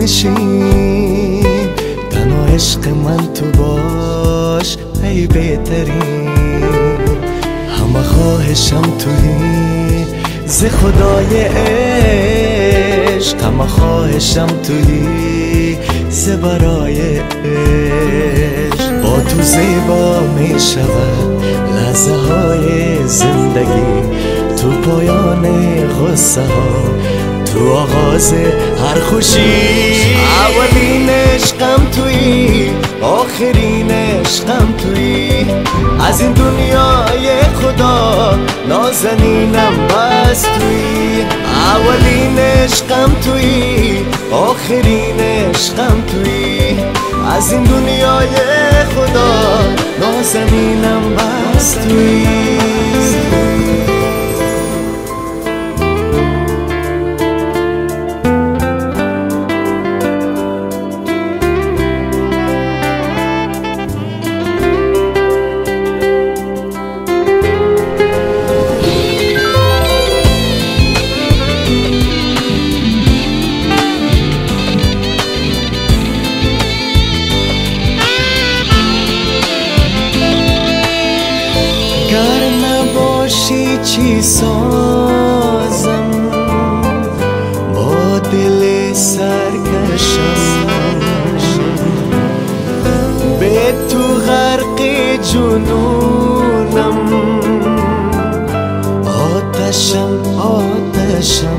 بنشین، تنها عشق من تو باش ای بهترین. همه خواهشم تویی ز خدای عشق، همه خواهشم تویی ز برای عشق. با تو زیبا می شود لحظه های زندگی، تو پایان غصه ها، تو آغاز هر خوشی. اولین عشقم تویی، آخرین عشقم تویی، از این دنیای خدا نازنینم بس تویی. اولین عشقم تویی، آخرین عشقم تویی، از این دنیای خدا نازنینم بس تویی. گر نباشی چی سازم، با دل سرکشم، به تو غرق جنونم. آتشم آتشم،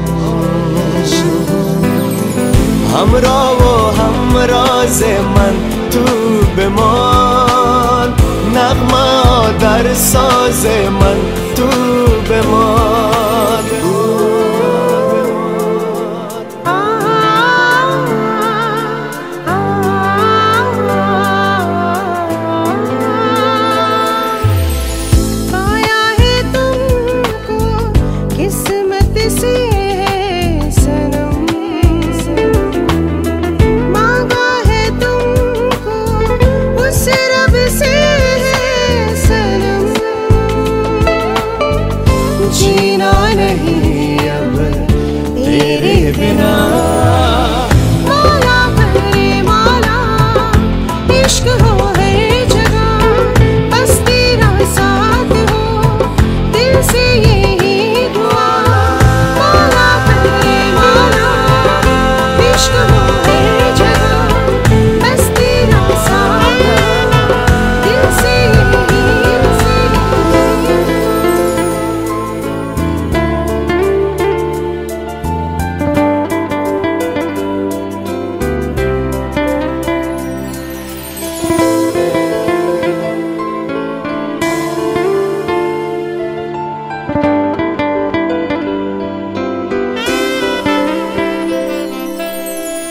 همراه و همراز من تو بمان. نغمه در ساز من تو بمان.